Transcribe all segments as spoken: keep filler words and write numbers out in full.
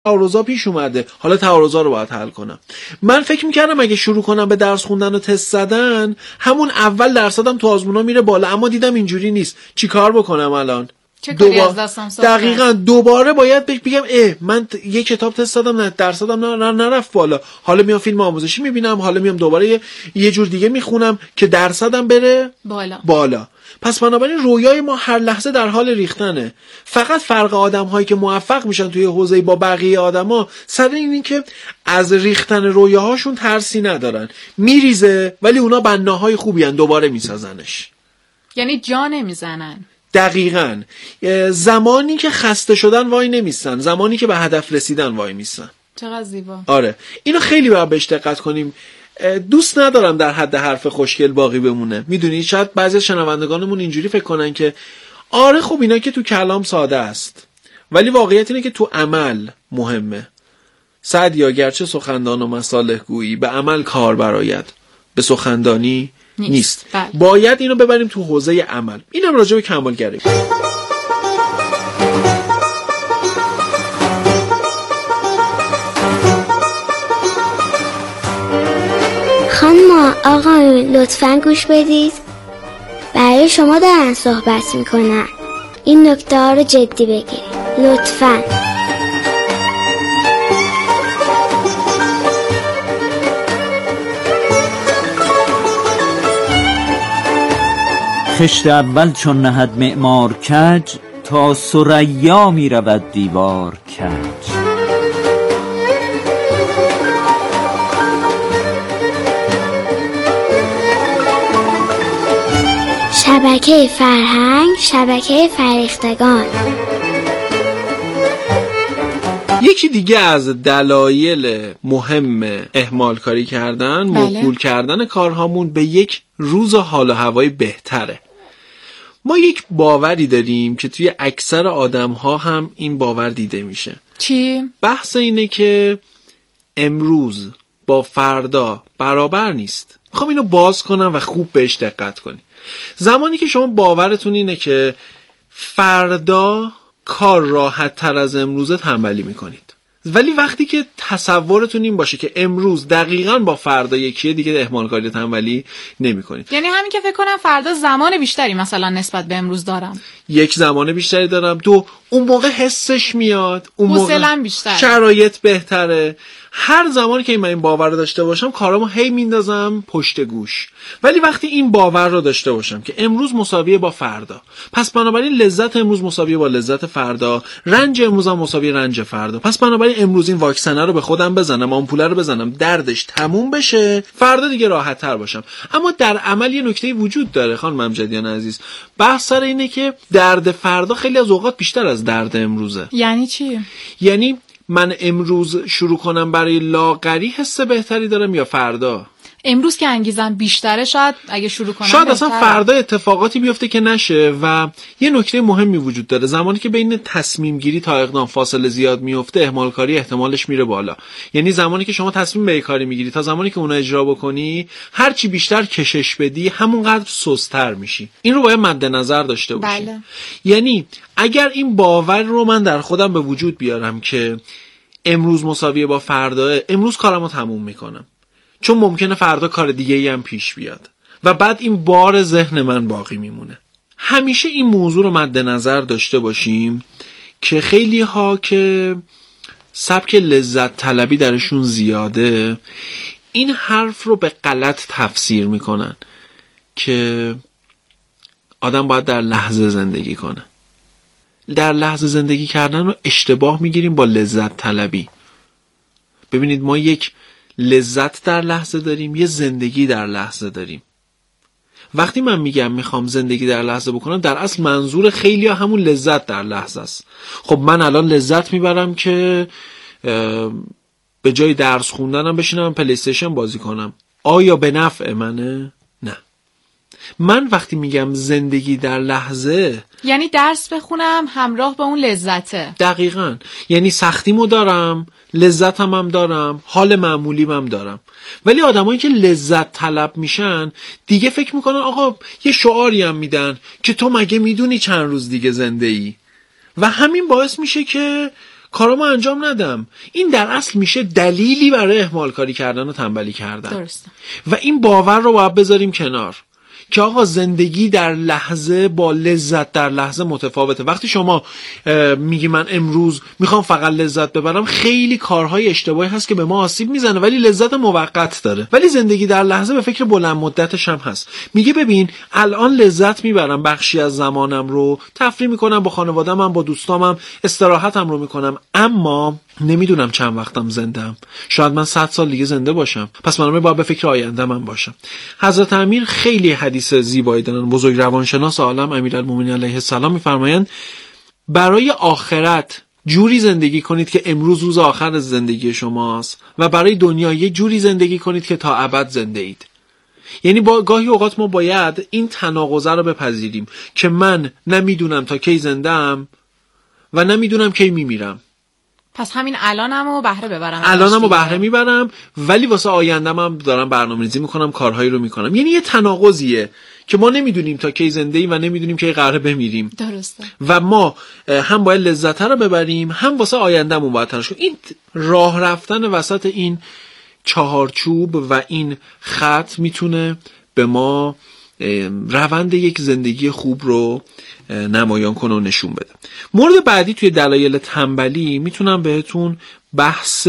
تعارضا پیش اومده، حالا تعارضا رو باید حل کنم. من فکر میکردم اگه شروع کنم به درس خوندن و تست زدن همون اول درصدم تو آزمونا میره بالا، اما دیدم اینجوری نیست. چی کار بکنم الان؟ چه کاری از دستم ساخته؟ دقیقاً دوباره باید بگم اه من ت... یه کتاب تست دادم، نه درصدم نه نرفت بالا، حالا میام فیلم آموزشی میبینم، حالا میام دوباره یه, یه جور دیگه میخونم که درصدم بره بالا بالا. پس بنابراین رویای ما هر لحظه در حال ریختنه. فقط فرق آدم هایی که موفق میشن توی حوزه با بقیه آدما سر اینه که از ریختن رویاهاشون ترسی ندارن، میریزه ولی اونا بناهای خوبی ان، دوباره میسازنش، یعنی جا نمیزنن. دقیقاً. زمانی که خسته شدن وای نمیستن، زمانی که به هدف رسیدن وای میستن. چقدر زیبا. آره اینو خیلی باید بهش دقت کنیم. دوست ندارم در حد حرف خوشگل باقی بمونه. میدونی شاید بعضی از شنوندگانمون اینجوری فکر کنن که آره خب اینا که تو کلام ساده است، ولی واقعیت اینه که تو عمل مهمه. سعدیا گرچه سخندان و مصالح گویی، به عمل کار براید، به سخندانی نیست, نیست. بله. باید اینو ببریم تو حوزه عمل. اینم راجع به کمالگری. خانم آقایون لطفاً گوش بدید، برای شما دارن صحبت میکنن، این نکته ها رو جدی بگیرید لطفاً. خشت اول چون نهد معمار کج، تا ثریا می رود دیوار کج. شبکه فرهنگ، شبکه فرهیختگان. یکی دیگه از دلایل مهم اهمال کاری کردن، موکول کردن کارهامون به یک روز حال و هوای بهتره. ما یک باوری داریم که توی اکثر آدم‌ها هم این باور دیده میشه. چی؟ بحث اینه که امروز با فردا برابر نیست. میخوام اینو باز کنم و خوب بهش دقت کنی. زمانی که شما باورتون اینه که فردا کار راحت تر از امروزه تنبلی میکنید، ولی وقتی که تصورتون این باشه که امروز دقیقاً با فردا یکیه، دیگه اهمال کاری تنبلی نمیکنید. یعنی همین که فکر کنم فردا زمان بیشتری مثلا نسبت به امروز دارم، یک زمان بیشتری دارم، دو اون موقع حسش میاد، اون موقع بیشتر، شرایط بهتره. هر زمانی که من این باور رو داشته باشم کارامو هی میندازم پشت گوش. ولی وقتی این باور رو داشته باشم که امروز مساویه با فردا، پس بنابراین لذت امروز مساویه با لذت فردا، رنج امروز هم مساویه رنج فردا، پس بنابراین امروز این واکسنه رو به خودم بزنم، آمپوله رو بزنم، دردش تموم بشه، فردا دیگه راحت تر باشم. اما در عمل یه نکته وجود داره خانم امجدیان عزیز. بحث سر اینه که درد فردا خیلی از اوقات بیشتر از درد امروزه. یعنی چی؟ یعنی من امروز شروع کنم برای لاغری حس بهتری دارم یا فردا؟ امروز که انگیزم بیشتره شاید اگه شروع کنم شاید اصلا فردا اتفاقاتی بیفته که نشه. و یه نکته مهمی وجود داره، زمانی که بین تصمیم گیری تا اقدام فاصله زیاد میفته اهمال کاری احتمالش میره بالا. یعنی زمانی که شما تصمیم به کاری میگیری تا زمانی که اون اجرا بکنی، هر چی بیشتر کشش بدی همونقدر سست‌تر میشی. این رو باید مد نظر داشته باشی. بله. یعنی اگر این باور رو من در خودم به وجود بیارم که امروز مساویه با فردا، امروز کارمو تموم میکنم، چون ممکنه فردا کار دیگه ای هم پیش بیاد و بعد این بار ذهن من باقی میمونه. همیشه این موضوع رو مد نظر داشته باشیم که خیلی ها که سبک لذت طلبی درشون زیاده این حرف رو به غلط تفسیر میکنن که آدم باید در لحظه زندگی کنه. در لحظه زندگی کردن رو اشتباه میگیریم با لذت طلبی. ببینید ما یک لذت در لحظه داریم، یه زندگی در لحظه داریم. وقتی من میگم میخوام زندگی در لحظه بکنم، در اصل منظور خیلی ها همون لذت در لحظه است. خب من الان لذت میبرم که به جای درس خوندنم بشینم پلی استیشن بازی کنم. آیا به نفع منه؟ نه. من وقتی میگم زندگی در لحظه یعنی درس بخونم همراه با اون لذته. دقیقاً. یعنی سختیمو دارم، لذتم هم دارم، حال معمولیم هم دارم. ولی آدمایی که لذت طلب میشن دیگه فکر میکنن آقا یه شعاری هم میدن که تو مگه میدونی چند روز دیگه زنده ای، و همین باعث میشه که کارامو انجام ندم. این در اصل میشه دلیلی برای اهمال کاری کردن و تنبلی کردن. درسته. و این باور رو باید بذاریم کنار که آقا زندگی در لحظه با لذت در لحظه متفاوته. وقتی شما میگی من امروز میخوام فقط لذت ببرم، خیلی کارهای اشتباهی هست که به ما آسیب میزنه ولی لذت موقت داره. ولی زندگی در لحظه به فکر بلند مدتش هم هست. میگه ببین الان لذت میبرم، بخشی از زمانم رو تفریح میکنم، با خانواده‌ام، با دوستامم استراحتم رو میکنم، اما نمیدونم چند وقتم زنده‌ام. شاید من صد سال دیگه زنده باشم، پس من باید به فکر آینده من باشم. حضرت امیر خیلی حدیث زیبایی دارن. بزرگ روانشناس عالم امیرالمومنین علیه السلام میفرمایند برای آخرت جوری زندگی کنید که امروز روز آخر زندگی شماست و برای دنیا یه جوری زندگی کنید که تا ابد زنده اید. یعنی با گاهی اوقات ما باید این تناقض رو بپذیریم که من نمیدونم تا کی زنده‌ام و نمیدونم کی میمیرم. پس همین الانمو بهره ببرم، الانمو بهره میبرم ولی واسه آینده‌م هم دارم برنامه‌ریزی میکنم، کارهایی رو میکنم. یعنی یه تناقضیه که ما نمیدونیم تا کی زنده ایم و نمیدونیم کی قراره بمیریم. درسته. و ما هم باید لذت رو ببریم، هم واسه آینده‌مون باید تلاش کنیم. این راه رفتن وسط این چهارچوب و این خط میتونه به ما روند یک زندگی خوب رو نمایان کنه و نشون بده. مورد بعدی توی دلایل تنبلی میتونم بهتون بحث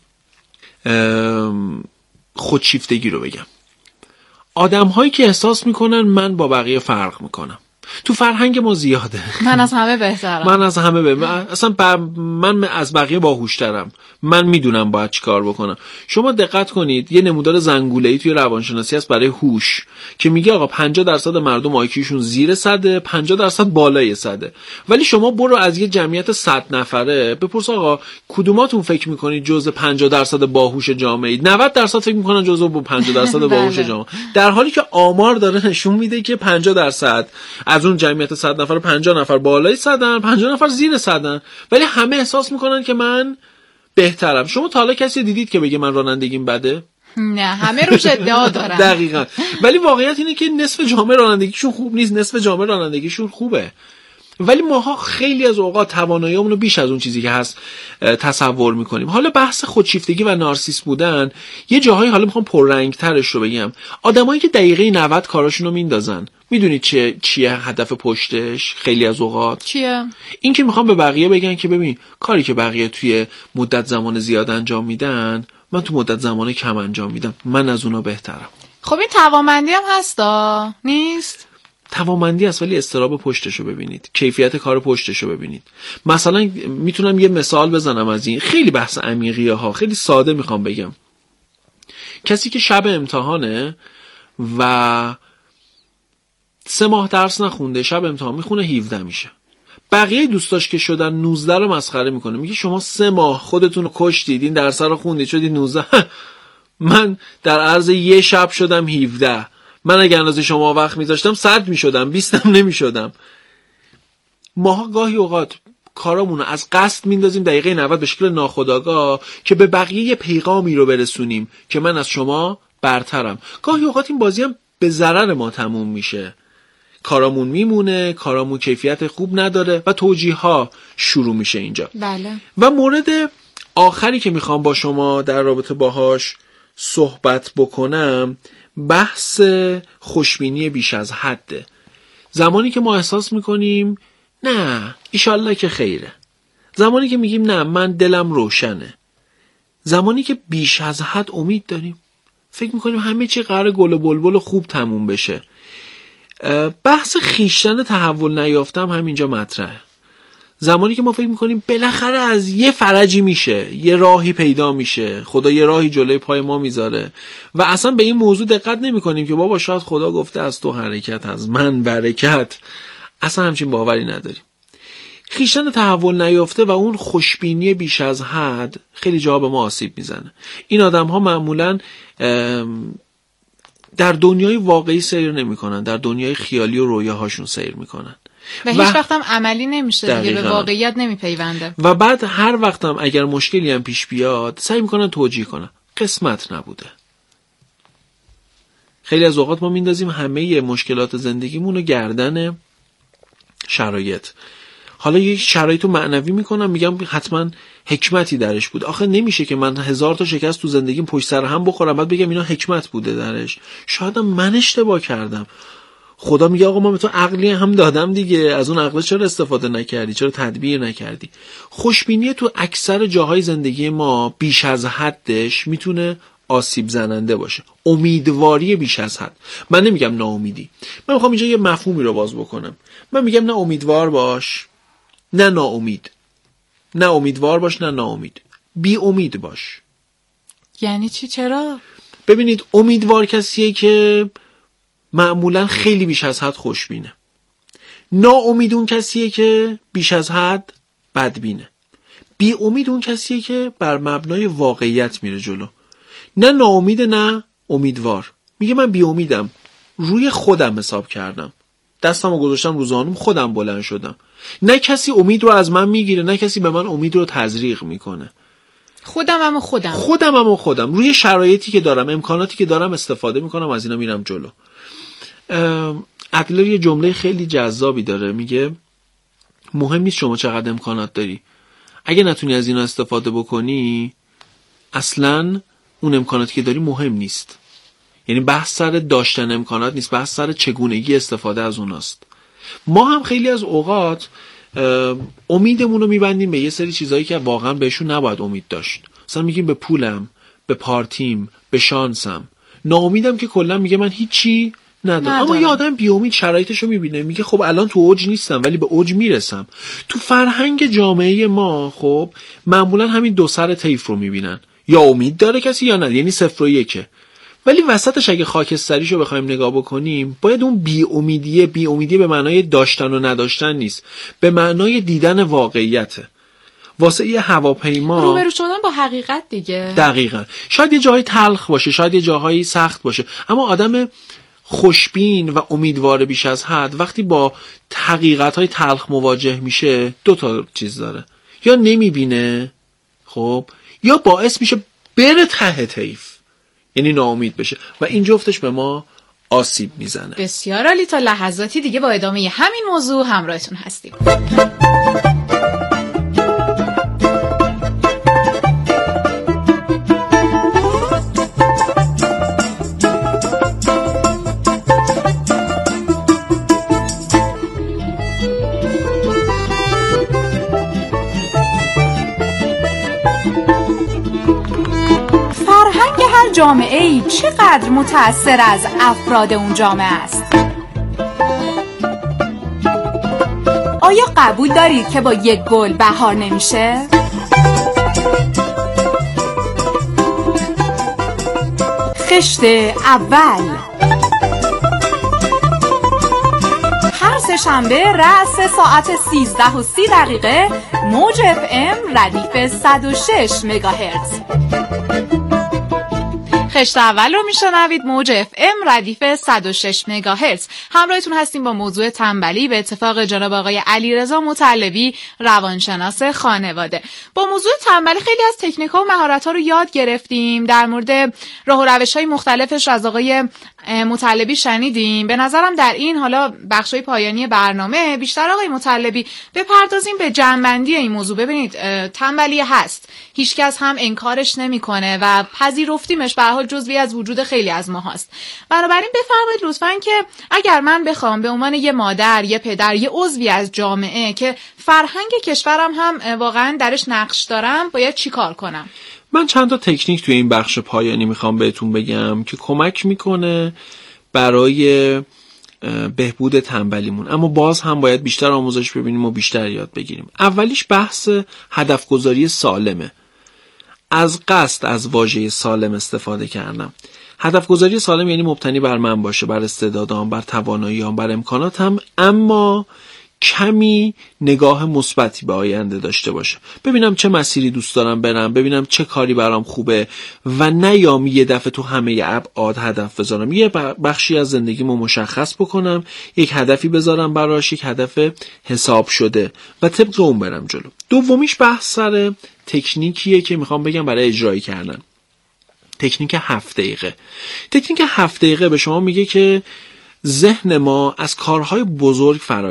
خودشیفتگی رو بگم. آدم هایی که احساس میکنن من با بقیه فرق میکنم. تو فرهنگ ما زیاده. من از همه بهترم. من از همه بهترم. اصلا ب... من از بقیه باهوشترم. من میدونم باید چی کار بکنم. شما دقت کنید یه نمودار زنگوله‌ای توی روانشناسی هست برای هوش که میگه آقا پنجاه درصد مردم آیکیوشون زیر صده، پنجاه درصد بالای صده. ولی شما برو از یه جمعیت صد نفره بپرس آقا کدوماتون فکر میکنید جزء پنجاه درصد باهوش جامعه اید؟ نود درصد فکر میکنن جزء پنجاه درصد باهوش جامعه، در حالی که آمار داره نشون میده که پنجاه درصد از اون جمعیت صد نفر پنجاه نفر بالای صدن، پنجاه نفر زیر صدن، ولی همه احساس میکنن که من بهترم. شما تا حالا کسی دیدید که بگه من رانندگیم بده؟ نه، همه روش ادعا دارن. دقیقاً. ولی واقعیت اینه که نصف جامعه رانندگیشون خوب نیست، نصف جامعه رانندگیشون خوبه. ولی ماها خیلی از اوقات توانایی‌مون رو بیش از اون چیزی که هست تصور میکنیم. حالا بحث خودشیفتگی و نارسیس بودن یه جاهایی، حالا میخوام پررنگ‌ترش رو بگم، آدمایی که دقیقه نود کاراشون رو میندازن. میدونید چه چیه هدف پشتش؟ خیلی از اوقات چیه؟ این که میخوام به بقیه بگن که ببین کاری که بقیه توی مدت زمان زیاد انجام میدن من تو مدت زمان کم انجام میدم، من از اونا بهترم. خب این توانمندی هم هستا؟ نیست؟ توانمندی است ولی استراب پشتشو ببینید، کیفیت کار پشتشو ببینید. مثلا میتونم یه مثال بزنم از این، خیلی بحث عمیقیه ها، خیلی ساده میخوام بگم. کسی که شب امتحانه و سه ماه درس نخونده، شب امتحان میخونه هفده میشه. بقیه دوستاش که شدن نوزده رو مسخره میکنه، میگه شما سه ماه خودتون رو کشتید، این درس رو خوندید شدید نوزده. من در عرض یه شب شدم هفده. من اگر اندازه شما وقت میذاشتم صد میشدم، بیستم نمیشدم. ماها گاهی اوقات کارامونو از قصد میندازیم دقیقه نود به شکل ناخودآگاه که به بقیه یه پیغامی رو برسونیم که من از شما برترم. گاهی اوقات این بازی هم به ضرر ما تموم میشه، کارامون میمونه، کارامون کیفیت خوب نداره و توجیه ها شروع میشه اینجا. بله. و مورد آخری که میخوام با شما در رابطه باهاش صحبت بکنم بحث خوشبینی بیش از حده. زمانی که ما احساس میکنیم نه ایشالله که خیره، زمانی که میگیم نه من دلم روشنه، زمانی که بیش از حد امید داریم، فکر میکنیم همه چی قراره گل و بلبل و خوب تموم بشه. بحث خیشتن تحول نیافتم همینجا مطرحه. زمانی که ما فکر میکنیم بالاخره از یه فرجی میشه، یه راهی پیدا میشه، خدا یه راهی جلوی پای ما میذاره و اصلا به این موضوع دقت نمیکنیم که بابا شاید خدا گفته از تو حرکت، از من برکت. اصلا همچین باوری نداریم. خیشتن تحول نیافته و اون خوشبینی بیش از حد خیلی جاها به ما آسیب میزنه. این آدم ها معمولاً در دنیای واقعی سیر نمیکنن، در دنیای خیالی و رویاهاشون سیر میکنن و هیچ وقت هم عملی نمیشه دیگه، به واقعیت نمیپیونده. و بعد هر وقت هم اگر مشکلی هم پیش بیاد سعی میکنن توجیه کنن قسمت نبوده. خیلی از اوقات ما میندازیم همه مشکلات زندگیمون رو گردن شرایط. حالا یک شرایط رو معنوی میکنم، میگم حتما حکمتی درش بود. آخه نمیشه که من هزار تا شکست تو زندگیم پشت سر هم بخورم بعد بگم اینا حکمت بوده درش. شاید من اشتباه کردم. خدا میگه آقا من به تو عقلی هم دادم دیگه، از اون عقل چرا استفاده نکردی، چرا تدبیر نکردی؟ خوشبینی تو اکثر جاهای زندگی ما بیش از حدش میتونه آسیب زننده باشه. امیدواری بیش از حد، من نمیگم ناامیدی، من میخوام اینجا یه مفهومی رو باز بکنم. من میگم نه امیدوار باش نه ناامید، نه امیدوار باش نه ناامید، بی امید باش. یعنی چی؟ چرا؟ ببینید امیدوار کسیه که معمولا خیلی بیش از حد خوشبینه. ناامید اون کسیه که بیش از حد بدبینه. بی امید اون کسیه که بر مبنای واقعیت میره جلو. نه ناامید نه امیدوار. میگه من بی امیدم، روی خودم حساب کردم، دستمو گذاشتم رو زانوم، خودم بلند شدم. نه کسی امید رو از من میگیره، نه کسی به من امید رو تزریق میکنه. خودم هم خودم خودم هم خودم روی شرایطی که دارم، امکاناتی که دارم استفاده میکنم، از اینا میرم جلو. ادلر یه جمله خیلی جذابی داره، میگه مهم نیست شما چقدر امکانات داری، اگه نتونی از اینا استفاده بکنی اصلاً اون امکاناتی که داری مهم نیست. یعنی بحث سر داشتن امکانات نیست، بحث سر چگونگی استفاده از اوناست. ما هم خیلی از اوقات امیدمون رو میبندیم به یه سری چیزایی که واقعا بهشون نباید امید داشت. مثلا میگیم به پولم، به پارتیم، به شانسم. ناامیدم که کلا میگه من هیچی ندارم. اما یه آدم بی امید شرایطشو میبینه، میگه خب الان تو اوج نیستم ولی به اوج میرسم. تو فرهنگ جامعه ما خب معمولا همین دو سر طیف رو میبینن، یا امید داره کسی یا نه، یعنی صفر و یکه. ولی وسطش اگه خاکستریشو بخوایم نگاه بکنیم، باید اون بی امیدیه، بی امیدیه به معنای داشتن و نداشتن نیست، به معنای دیدن واقعیته. واسه یه هواپیما روبرو شدن با حقیقت دیگه. دقیقاً. شاید یه جایی تلخ باشه، شاید یه جاهایی سخت باشه، اما آدم خوشبین و امیدوار بیش از حد وقتی با حقیقت‌های تلخ مواجه میشه دو تا چیز داره، یا نمیبینه خب، یا باعث میشه بره ته طیف، یعنی ناامید بشه و این جفتش به ما آسیب میزنه. بسیار عالی. تا لحظاتی دیگه با ادامه همین موضوع همراهتون هستیم. جامعه‌ای چقدر متأثر از افراد اون جامعه است؟ آیا قبول دارید که با یک گل بهار نمیشه؟ خشت اول هر سه شنبه رأس ساعت سیزده و سی دقیقه موج اف ام ردیف صد و شش مگاهرتز. خشت اول رو میشنوید، موج اف ام ردیف صد و شش مگاهرتز. همراهتون هستیم با موضوع تنبلی به اتفاق جناب آقای علیرضا مطلبی، روانشناس خانواده. با موضوع تنبلی خیلی از تکنیک‌ها و مهارت‌ها رو یاد گرفتیم. در مورد راه و روش‌های مختلفش از آقای مطلبی شنیدیم. به نظرم در این حالا بخشای پایانی برنامه بیشتر آقای مطلبی بپردازیم به جنبندی این موضوع. ببینید تنبلی هست، هیچکس هم انکارش نمیکنه و پذیرفتیمش، به هر حال جزوی از وجود خیلی از ما هست. بنابراین بفرمایید لطفاً که اگر من بخوام به عنوان یه مادر، یه پدر، یه عضوی از جامعه که فرهنگ کشورم هم واقعاً درش نقش دارم، باید چی کار کنم؟ من چند تا تکنیک توی این بخش پایانی میخوام بهتون بگم که کمک میکنه برای بهبود تنبلیمون، اما باز هم باید بیشتر آموزش ببینیم و بیشتر یاد بگیریم. اولیش بحث هدف گذاری سالمه. از قصد از واژه سالم استفاده کردم. هدف گذاری سالم یعنی مبتنی بر من باشه، بر استعدادام، بر تواناییام، بر امکاناتم، اما کمی نگاه مثبتی به آینده داشته باشه. ببینم چه مسیری دوست دارم برم، ببینم چه کاری برام خوبه و نیام یه دفعه تو همه ابعاد هدف بذارم. یه بخشی از زندگیمو مشخص بکنم، یک هدفی بذارم براش، یک هدف حساب شده و طبق اون برم جلو. دومیش بحث سر تکنیکیه که میخوام بگم برای اجرایی کردن. تکنیک هفت دقیقه. تکنیک هفت دقیقه به شما میگه که ذهن ما از کارهای بزرگ فراریه.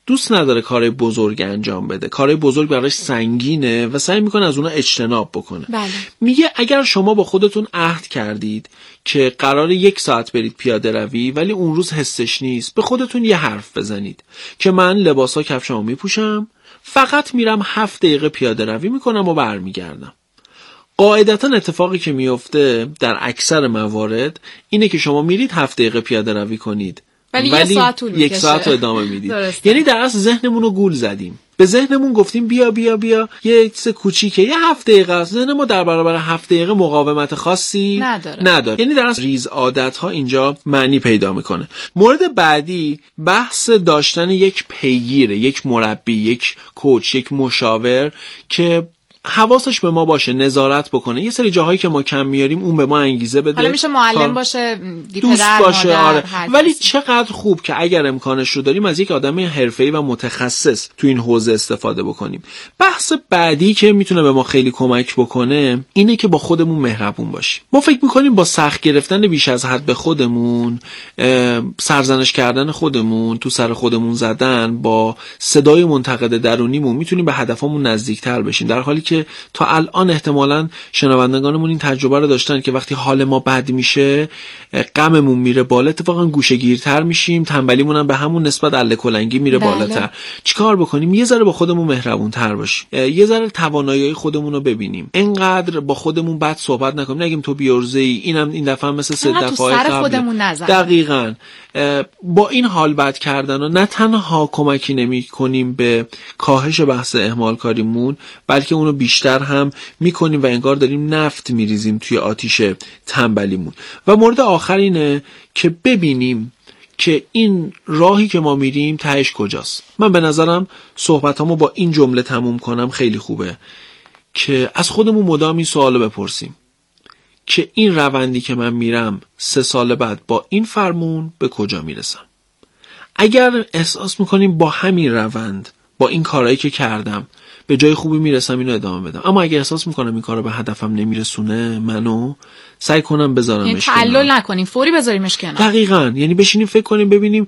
دوست نداره کار بزرگ انجام بده، کار بزرگ براش سنگینه و سعی میکنه از اونها اجتناب بکنه. بله. میگه اگر شما با خودتون عهد کردید که قراره یک ساعت برید پیاده روی ولی اون روز حسش نیست، به خودتون یه حرف بزنید که من لباسا کفشامو میپوشم، فقط میرم هفت دقیقه پیاده روی میکنم و برمیگردم. قاعدتا اتفاقی که میفته در اکثر موارد اینه که شما میرید هفت دقیقه پیاده روی کنید ولی, ولی یک ساعت طول یک ساعت رو ادامه میدید. درسته. یعنی در اصل ذهنمون رو گول زدیم، به ذهنمون گفتیم بیا بیا بیا یه چیز کوچیکه یه هفت دقیقه است، ذهن ما در برابر هفت دقیقه مقاومت خاصی نداره, نداره. یعنی در اصل ریز عادت ها اینجا معنی پیدا میکنه. مورد بعدی بحث داشتن یک پیگیر، یک مربی، یک کوچ، یک مشاور که حواسش به ما باشه، نظارت بکنه. یه سری جاهایی که ما کم میاریم اون به ما انگیزه بده. حالا میشه معلم باشه، دوست پدر، باشه، آره. ولی کسی. چقدر خوب که اگر امکانش رو داریم از یک آدم حرفه‌ای و متخصص تو این حوزه استفاده بکنیم. بحث بعدی که میتونه به ما خیلی کمک بکنه اینه که با خودمون مهربون باشیم. ما فکر میکنیم با سخت گرفتن بیش از حد به خودمون، سرزنش کردن خودمون، تو سر خودمون زدن، با صدای منتقد درونیمون میتونیم به هدفمون نزدیکتر بشیم، در حالی که تا الان احتمالاً شنوندگانمون این تجربه رو داشتن که وقتی حال ما بد میشه، غممون میره بالا، اتفاقا گوشه‌گیرتر میشیم، تنبلیمون هم به همون نسبت اله کلنگی میره بله. بالاتر. چیکار بکنیم؟ یه ذره با خودمون مهربون‌تر باشیم، یه ذره توانایی خودمون رو ببینیم، اینقدر با خودمون بد صحبت نکنیم، نگیم تو بیورزه‌ای، اینم این دفعه مثل سه دفعه قبل. خودمون نزن. دقیقاً با این حال بد کردن و نه تنها کمکی نمی‌کنیم به کاهش بحث اهمال کاریمون، بلکه اونو بیشتر هم میکنیم و انگار داریم نفت میریزیم توی آتیش تنبلیمون. و مورد آخر اینه که ببینیم که این راهی که ما میریم تهش کجاست. من به نظرم صحبتامو با این جمله تموم کنم خیلی خوبه که از خودمون مدام این سوالو بپرسیم که این روندی که من میرم سه سال بعد با این فرمون به کجا میرسم. اگر احساس میکنیم با همین روند، با این کارهایی که کردم به جای خوبی میرسم، اینو ادامه بدم. اما اگه احساس میکنم این کارو به هدفم نمیرسونه، منو سعی کنم بذارمش کنار. یعنی تعلل نکنیم، فوری بذاریمش کنار. دقیقاً. یعنی بشینیم فکر کنیم ببینیم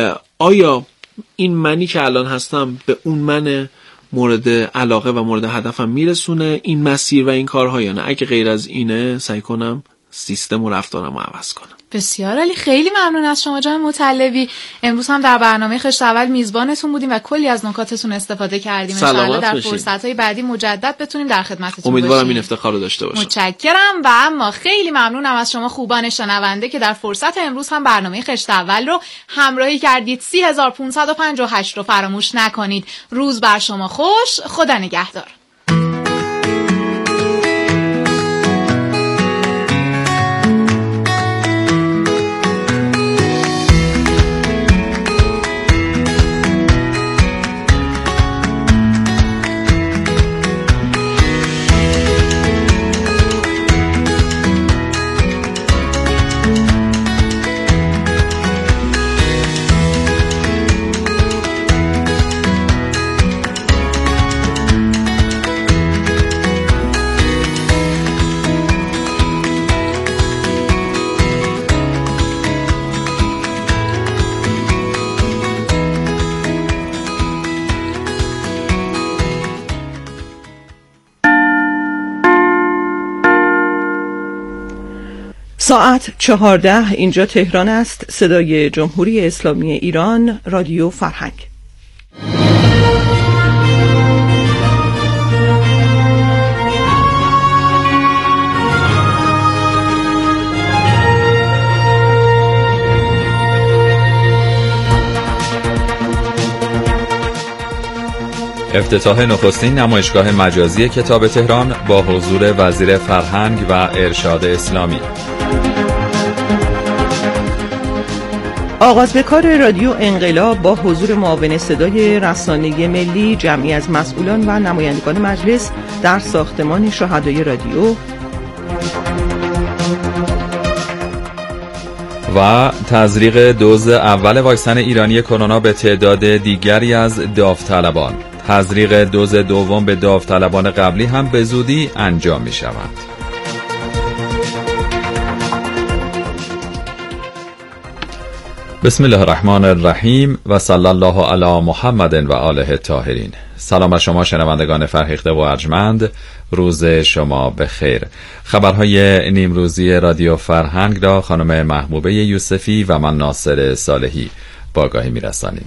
آیا این منی که الان هستم به اون من مورد علاقه و مورد هدفم میرسونه این مسیر و این کارها یا نه. اگه غیر از اینه سعی کنم سیستم و رفتارمو عوض کنم. بسیار عالی، خیلی ممنون از شما جناب مطلبی. امروز هم در برنامه خشت اول میزبانتون بودیم و کلی از نکاتتون استفاده کردیم. ان شاءالله در فرصت‌های بعدی مجدد بتونیم در خدمتتون باشیم. امیدوارم این افتخار رو داشته باشم. متشکرم. و اما خیلی ممنونم از شما خوبان شنونده که در فرصت امروز هم برنامه خشت اول رو همراهی کردید. سی هزار و پانصد و پنجاه و هشت رو فراموش نکنید. روز بر شما خوش. خدا نگهدار. ساعت چهارده، اینجا تهران است. صدای جمهوری اسلامی ایران، رادیو فرهنگ. افتتاح نخستین نمایشگاه مجازی کتاب تهران با حضور وزیر فرهنگ و ارشاد اسلامی. آغاز به کار رادیو انقلاب با حضور معاون صدای رسانه ملی، جمعی از مسئولان و نمایندگان مجلس در ساختمان شهدای رادیو. و تزریق دوز اول واکسن ایرانی کرونا به تعداد دیگری از داوطلبان. تزریق دوز دوم به داوطلبان قبلی هم به زودی انجام می شود. بسم الله الرحمن الرحیم و صلی الله علی محمد و آله الطاهرین. سلام بر شما شنوندگان فرهیخته و ارجمند، روز شما بخیر. خبرهای نیمروزی رادیو فرهنگ را خانم محبوبه یوسفی و من ناصر صالحی با آگاهی می‌رسانیم.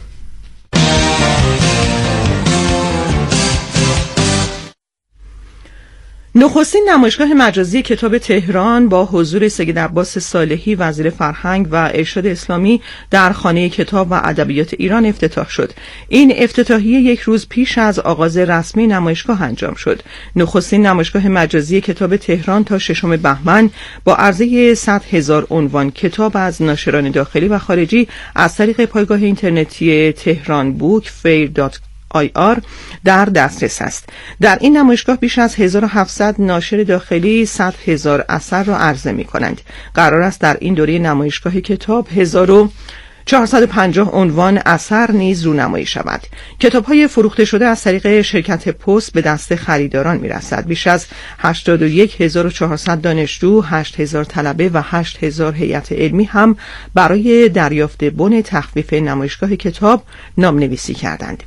نخستین نمایشگاه مجازی کتاب تهران با حضور سید عباس صالحی وزیر فرهنگ و ارشاد اسلامی در خانه کتاب و ادبیات ایران افتتاح شد. این افتتاحیه یک روز پیش از آغاز رسمی نمایشگاه انجام شد. نخستین نمایشگاه مجازی کتاب تهران تا ششم بهمن با عرضه صد هزار عنوان کتاب از ناشران داخلی و خارجی از طریق پایگاه اینترنتی تهران بوک فیر دات آی آر در دسترس است. در این نمایشگاه بیش از هزار و هفتصد ناشر داخلی صد هزار اثر را عرضه می کنند. قرار است در این دوره نمایشگاه کتاب هزار و چهارصد و پنجاه عنوان اثر نیز رونمایی شود. کتاب‌های فروخته شده از طریق شرکت پست به دست خریداران می‌رسد. بیش از هشتاد و یک هزار و چهارصد دانشجو، هشت هزار طلبه و هشت هزار هیئت علمی هم برای دریافت بن تخفیف نمایشگاه کتاب نام‌نویسی کردند.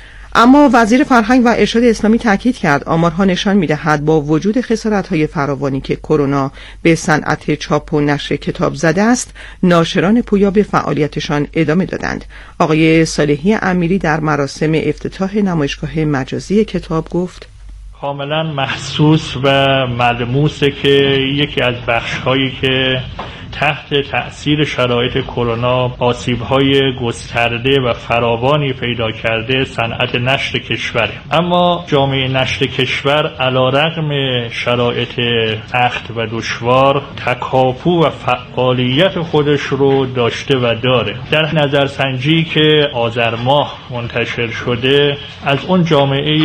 اما وزیر فرهنگ و ارشاد اسلامی تاکید کرد آمارها نشان می‌دهد با وجود خسارت‌های فراوانی که کرونا به صنعت چاپ و نشر کتاب زده است، ناشران پویا به فعالیتشان ادامه دادند. آقای صالحی امیری در مراسم افتتاح نمایشگاه مجازی کتاب گفت: کاملا محسوس و ملموسه که یکی از بخش‌هایی که تحت تأثیر شرایط کرونا آسیب‌های گسترده و فراوانی پیدا کرده صنعت نشر کشور. اما جامعه نشر کشور علیرغم شرایط سخت و دشوار تکاپو و فعالیت خودش رو داشته و داره. در نظرسنجی که آذر ماه منتشر شده از اون جامعه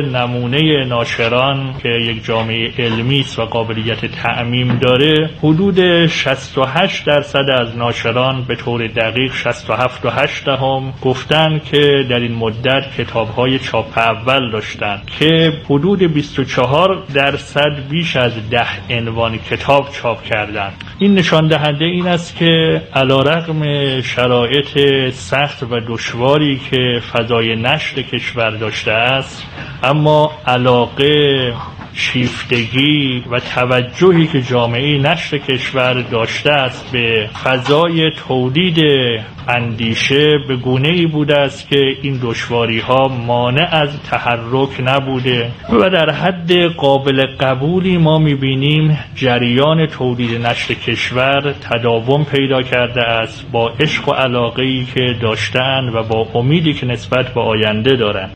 نمونه ناشران که یک جامعه علمی است و قابلیت تعمیم داره، حدود شصت و هشت درصد از ناشران به طور دقیق شصت و هفت و هشت دهم گفتن که در این مدت کتاب‌های چاپ اول داشتن که حدود بیست و چهار درصد بیش از ده عنوان کتاب چاپ کردند. این نشان دهنده این است که علیرغم شرایط سخت و دشواری که فضای نشر کشور داشته است، اما علاقه، شیفتگی و توجهی که جامعه نشر کشور داشته است به فضای تولید اندیشه به گونه‌ای بوده است که این دشواری‌ها مانع از تحرک نبوده و در حد قابل قبولی ما می‌بینیم جریان تولید نشر کشور تداوم پیدا کرده است با عشق و علاقه‌ای که داشتند و با امیدی که نسبت به آینده دارند.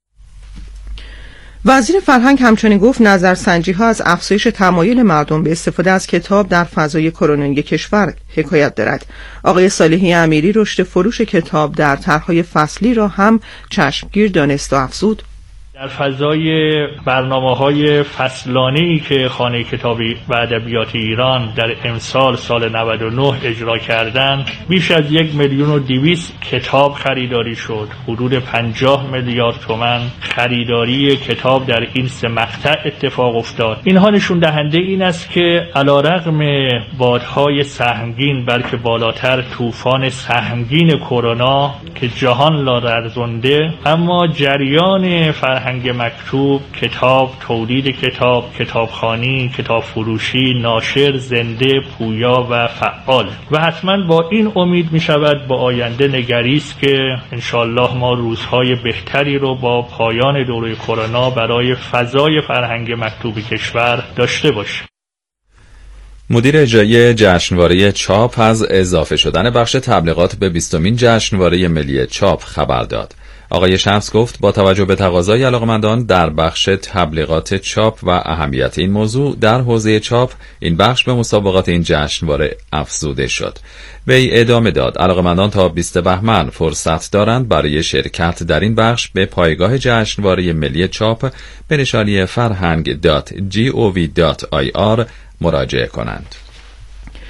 وزیر فرهنگ همچنین گفت نظرسنجی ها از افزایش تمایل مردم به استفاده از کتاب در فضای کرونایی کشور حکایت دارد. آقای صالحی امیری رشد فروش کتاب در طرح‌های فصلی را هم چشمگیر دانست و افزود: در فضای برنامه‌های فصلانه‌ای که خانه کتابی و ادبیات ایران در امسال سال نود و نه اجرا کردند، بیش از یک میلیون و دویست کتاب خریداری شد. حدود پنجاه میلیارد تومان خریداری کتاب در این سه مقطع اتفاق افتاد. اینها نشون دهنده این است که علیرغم بادهای سهمگین بلکه بالاتر طوفان سهمگین کرونا که جهان را لرزانده، اما جریان فرهنگ فرهنگ مکتوب، کتاب، تولید کتاب، کتابخوانی، کتاب فروشی، ناشر، زنده، پویا و فعال و حتما با این امید می شود با آینده نگریست که انشالله ما روزهای بهتری رو با پایان دوره کرونا برای فضای فرهنگ مکتوب کشور داشته باشیم. مدیر اجرایی جشنواره چاپ از اضافه شدن بخش تبلیغات به بیستمین جشنواره ملی چاپ خبر داد. آقای شمس گفت با توجه به تقاضای علاقمندان در بخش تبلیغات چاپ و اهمیت این موضوع در حوزه چاپ، این بخش به مسابقات این جشنواره افزوده شد. وی ادامه داد علاقمندان تا بیست بهمن فرصت دارند برای شرکت در این بخش به پایگاه جشنواره ملی چاپ به نشانی فرهنگ دات جی او وی دات آی آر مراجعه کنند.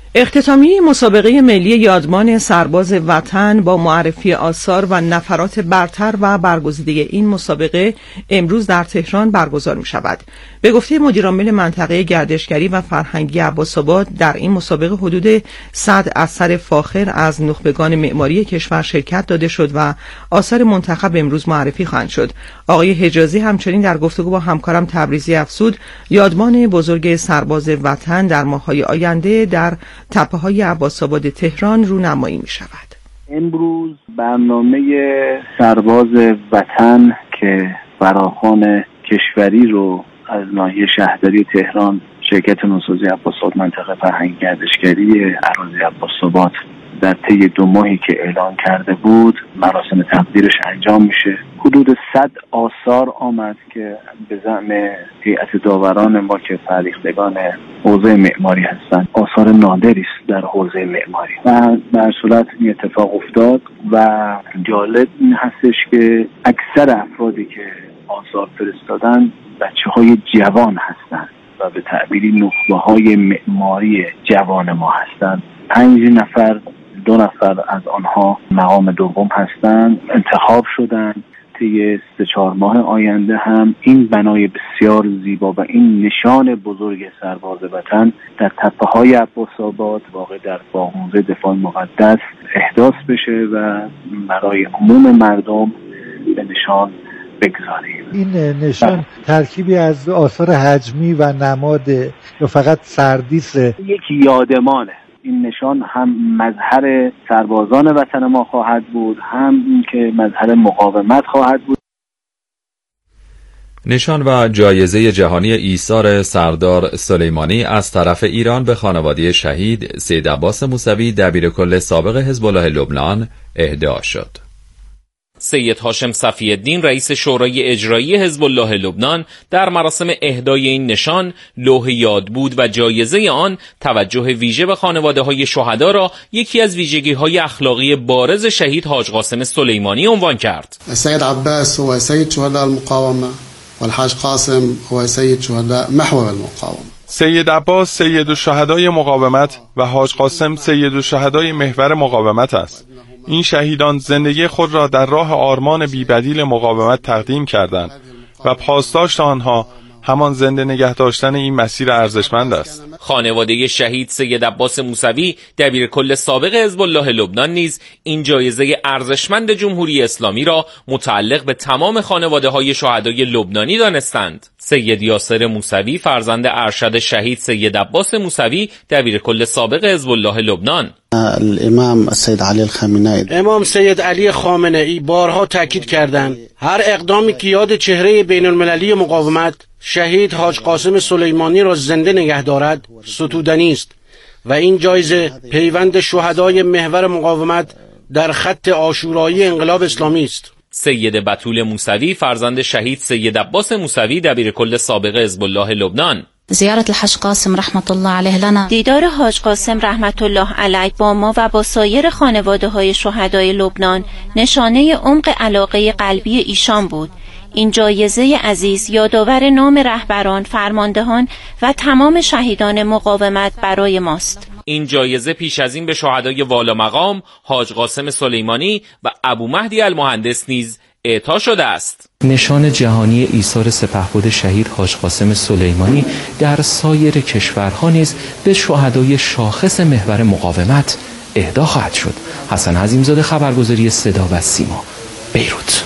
اختتامیه مسابقه ملی یادمان سرباز وطن با معرفی آثار و نفرات برتر و برگزیده این مسابقه امروز در تهران برگزار می شود. به گفته مدیرعامل منطقه گردشگری و فرهنگی عباس‌آباد، در این مسابقه حدود صد اثر فاخر از نخبگان معماری کشور شرکت داده شد و آثار منتخب امروز معرفی خواهند شد. آقای حجازی همچنین در گفتگو با همکارم تبریزی افزود یادمان بزرگ سرباز وطن در ماه‌های آینده در تپه‌های عباس‌آباد تهران رونمایی می شود. امروز برنامه سرباز وطن که فراخوان کشوری رو از ناحیه شهرداری تهران شرکت نوسازی عباس‌آباد منطقه فرهنگی گردشگری اراضی عباس‌آباد در طی دو ماهی که اعلان کرده بود مراسم تقدیرش انجام میشه. حدود صد آثار آمد که به زعم هیئت داوران ما که فرهیختگان حوزه معماری هستند آثار نادری است در حوزه معماری و در صورت این اتفاق افتاد و جالب این هستش که اکثر افرادی که آثار فرستادن بچه‌های جوان هستند و به تعبیری نخبه‌های معماری جوان ما هستند. پنج نفر دو نفر از آنها مقام دوم هستند، انتخاب شدند. طی سه چهار ماه آینده هم این بنای بسیار زیبا و این نشان بزرگ سرباز وطن در تپه‌های عباس‌آباد واقع در باغ دفاع مقدس احداث بشه و برای عموم مردم به نشان بگذاریم. این نشان ترکیبی از آثار حجمی و نماد یا فقط سردیس؟ یک یادمانه. این نشان هم مظهر سربازان وطن ما خواهد بود، هم این که مظهر مقاومت خواهد بود. نشان و جایزه جهانی ایثار سردار سلیمانی از طرف ایران به خانواده شهید سید عباس موسوی دبیرکل سابق حزب الله لبنان اهدا شد. سید هاشم صفی الدین رئیس شورای اجرایی حزب الله لبنان در مراسم اهدای این نشان، لوح یادبود و جایزه آن توجه ویژه به خانواده‌های شهدا را یکی از ویژگی‌های اخلاقی بارز شهید حاج قاسم سلیمانی عنوان کرد. سید عباس هو سید شهداء المقاومه والحاج قاسم هو سید شهداء محور المقاومه. سید عباس سید الشهدای مقاومت و حاج قاسم سید الشهدای محور مقاومت است. این شهیدان زندگی خود را در راه آرمان بی‌بدیل مقاومت تقدیم کردند و پاسداشت آنها همان زنده نگه داشتن این مسیر ارزشمند است. خانواده شهید سید عباس موسوی دبیرکل سابق حزب الله لبنان نیز این جایزه ارزشمند جمهوری اسلامی را متعلق به تمام خانواده‌های شهدای لبنانی دانستند. سید یاسر موسوی فرزند ارشد شهید سید عباس موسوی دبیرکل سابق حزب الله لبنان. الامام سید علی الخامنه‌ای امام سید علی خامنه‌ای بارها تاکید کردند هر اقدامی که یاد چهره بین‌المللی مقاومت شهید حاج قاسم سلیمانی را زنده نگه دارد ستودنی است و این جایزه پیوند شهدای محور مقاومت در خط عاشورایی انقلاب اسلامی است. سید بتول موسوی فرزند شهید سید عباس موسوی دبیرکل سابق حزب الله لبنان. زیارت الحاج قاسم رحمت الله علیه لنا. دیدار حاج قاسم رحمت الله علیه با ما و با سایر خانواده‌های شهدای لبنان نشانه عمق علاقه قلبی ایشان بود. این جایزه عزیز یادآور نام رهبران، فرماندهان و تمام شهیدان مقاومت برای ماست. این جایزه پیش از این به شهدای والا مقام حاج قاسم سلیمانی و ابو مهدی المهندس نیز اعطا شده است. نشان جهانی ایثار سپهبد شهید حاج قاسم سلیمانی در سایر کشورها نیز به شهدای شاخص محور مقاومت اهدا خواهد شد. حسن عظیمزاده، خبرگزاری صدا و سیما، بیروت.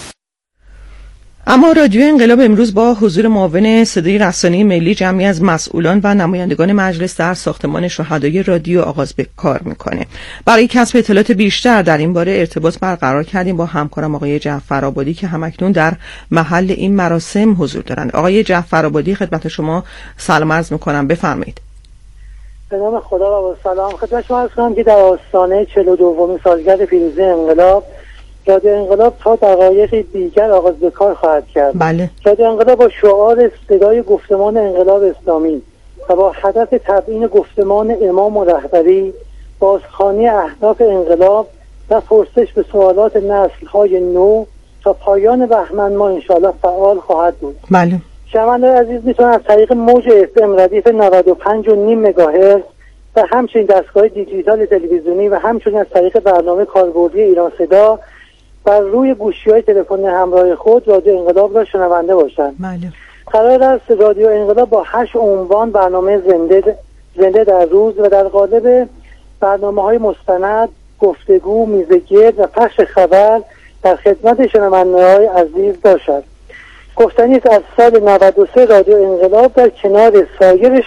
اما رادیو انقلاب امروز با حضور معاون صدای رسانه‌ای ملی جمعی از مسئولان و نمایندگان مجلس در ساختمان شهدای رادیو آغاز به کار میکنه. برای کسب اطلاعات بیشتر در این باره ارتباط برقرار کردیم با همکارم آقای جعفرآبادی که همکنون در محل این مراسم حضور دارند. آقای جعفرآبادی، خدمت شما سلام عرض میکنم، بفرمایید. به نام خدا و سلام خدمت شما عرض کنم که در آستانه چهل و دومین سالگرد پیروزی انقلاب رادیو انقلاب تا دقایق دیگر آغاز به کار خواهد کرد. بله. رادیو انقلاب با شعار صدای گفتمان انقلاب اسلامی و با هدف تبیین گفتمان امام و رهبری، بازخوانی اهداف انقلاب و پرسش به سوالات نسل‌های نو تا پایان بهمن ما انشاءالله فعال خواهد بود. بله. شنوندگان عزیز میتونن از طریق موج اف ام ردیف نود و پنج و نیم مگاهرتز و همچنین دستگاه دیجیتال تلویزیونی و همچنین از طریق برنامه کاربردی ایران صدا بر روی گوشی‌های تلفن همراه خود رادیو انقلاب را شنونده باشند. بله. قرار است رادیو انقلاب با هشت عنوان برنامه زنده زنده در روز و در قالب برنامه‌های مستند، گفتگو، میزگرد و پخش خبر در خدمت شنونده‌های عزیز باشد. گفتنی است از سال نود و سه رادیو انقلاب در کنار سایر